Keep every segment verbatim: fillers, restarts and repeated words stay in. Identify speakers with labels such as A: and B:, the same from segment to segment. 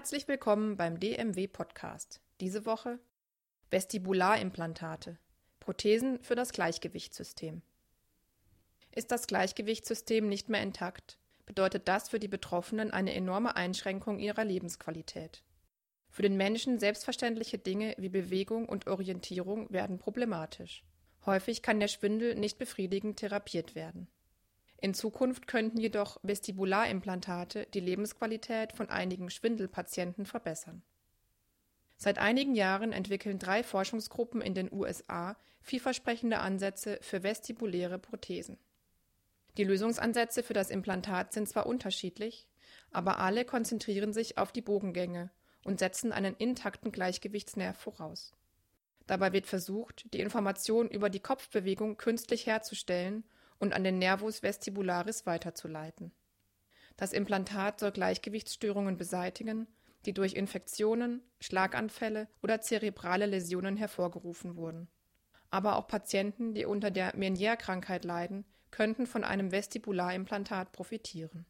A: Herzlich willkommen beim D M W-Podcast. Diese Woche Vestibularimplantate, Prothesen für das Gleichgewichtssystem. Ist das Gleichgewichtssystem nicht mehr intakt, bedeutet das für die Betroffenen eine enorme Einschränkung ihrer Lebensqualität. Für den Menschen selbstverständliche Dinge wie Bewegung und Orientierung werden problematisch. Häufig kann der Schwindel nicht befriedigend therapiert werden. In Zukunft könnten jedoch Vestibularimplantate die Lebensqualität von einigen Schwindelpatienten verbessern. Seit einigen Jahren entwickeln drei Forschungsgruppen in den U S A vielversprechende Ansätze für vestibuläre Prothesen. Die Lösungsansätze für das Implantat sind zwar unterschiedlich, aber alle konzentrieren sich auf die Bogengänge und setzen einen intakten Gleichgewichtsnerv voraus. Dabei wird versucht, die Information über die Kopfbewegung künstlich herzustellen und an den Nervus vestibularis weiterzuleiten. Das Implantat soll Gleichgewichtsstörungen beseitigen, die durch Infektionen, Schlaganfälle oder zerebrale Läsionen hervorgerufen wurden. Aber auch Patienten, die unter der Meniere-Krankheit leiden, könnten von einem Vestibularimplantat profitieren.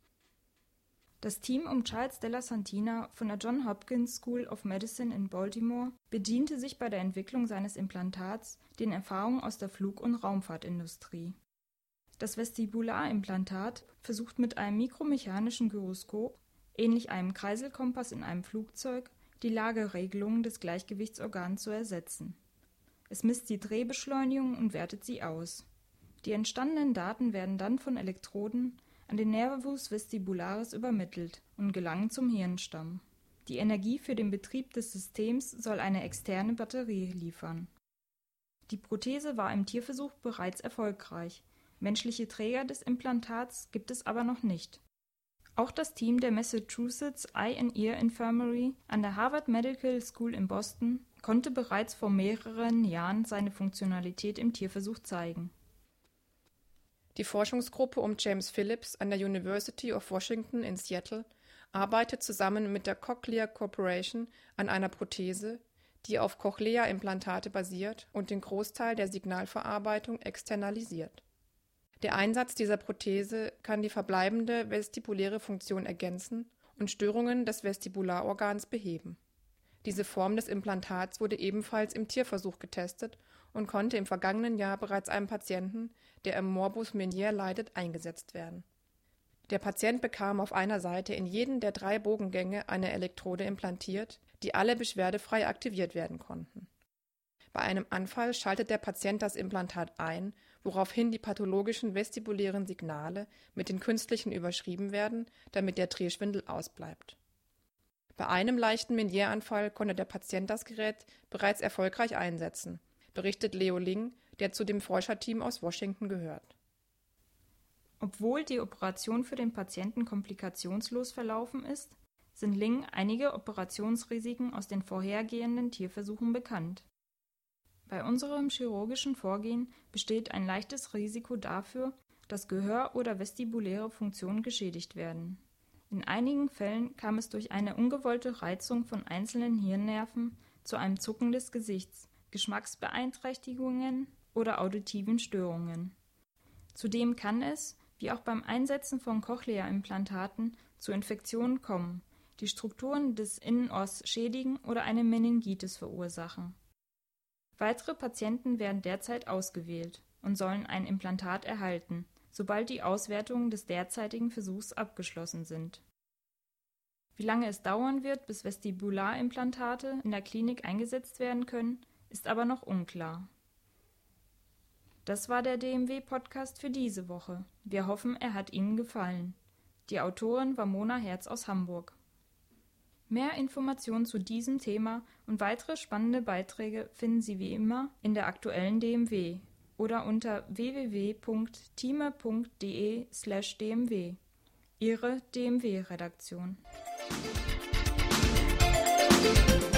B: Das Team um Charles Della Santina von der Johns Hopkins School of Medicine in Baltimore bediente sich bei der Entwicklung seines Implantats den Erfahrungen aus der Flug- und Raumfahrtindustrie. Das Vestibularimplantat versucht mit einem mikromechanischen Gyroskop, ähnlich einem Kreiselkompass in einem Flugzeug, die Lageregelungen des Gleichgewichtsorgans zu ersetzen. Es misst die Drehbeschleunigung und wertet sie aus. Die entstandenen Daten werden dann von Elektroden an den Nervus vestibularis übermittelt und gelangen zum Hirnstamm. Die Energie für den Betrieb des Systems soll eine externe Batterie liefern. Die Prothese war im Tierversuch bereits erfolgreich. Menschliche Träger des Implantats gibt es aber noch nicht. Auch das Team der Massachusetts Eye and Ear Infirmary an der Harvard Medical School in Boston konnte bereits vor mehreren Jahren seine Funktionalität im Tierversuch zeigen.
A: Die Forschungsgruppe um James Phillips an der University of Washington in Seattle arbeitet zusammen mit der Cochlear Corporation an einer Prothese, die auf Cochlea-Implantate basiert und den Großteil der Signalverarbeitung externalisiert. Der Einsatz dieser Prothese kann die verbleibende vestibuläre Funktion ergänzen und Störungen des Vestibularorgans beheben. Diese Form des Implantats wurde ebenfalls im Tierversuch getestet und konnte im vergangenen Jahr bereits einem Patienten, der am Morbus Meniere leidet, eingesetzt werden. Der Patient bekam auf einer Seite in jeden der drei Bogengänge eine Elektrode implantiert, die alle beschwerdefrei aktiviert werden konnten. Bei einem Anfall schaltet der Patient das Implantat ein, woraufhin die pathologischen vestibulären Signale mit den künstlichen überschrieben werden, damit der Drehschwindel ausbleibt. Bei einem leichten Meniere-Anfall konnte der Patient das Gerät bereits erfolgreich einsetzen, berichtet Leo Ling, der zu dem Forscherteam aus Washington gehört.
B: Obwohl die Operation für den Patienten komplikationslos verlaufen ist, sind Ling einige Operationsrisiken aus den vorhergehenden Tierversuchen bekannt. Bei unserem chirurgischen Vorgehen besteht ein leichtes Risiko dafür, dass Gehör oder vestibuläre Funktionen geschädigt werden. In einigen Fällen kam es durch eine ungewollte Reizung von einzelnen Hirnnerven zu einem Zucken des Gesichts, Geschmacksbeeinträchtigungen oder auditiven Störungen. Zudem kann es, wie auch beim Einsetzen von Cochlea-Implantaten, zu Infektionen kommen, die Strukturen des Innenohrs schädigen oder eine Meningitis verursachen. Weitere Patienten werden derzeit ausgewählt und sollen ein Implantat erhalten, sobald die Auswertungen des derzeitigen Versuchs abgeschlossen sind. Wie lange es dauern wird, bis Vestibularimplantate in der Klinik eingesetzt werden können, ist aber noch unklar. Das war der D M W-Podcast für diese Woche. Wir hoffen, er hat Ihnen gefallen. Die Autorin war Mona Herz aus Hamburg. Mehr Informationen zu diesem Thema und weitere spannende Beiträge finden Sie wie immer in der aktuellen D M W oder unter w w w punkt thieme punkt de slash d m w. Ihre D M W-Redaktion.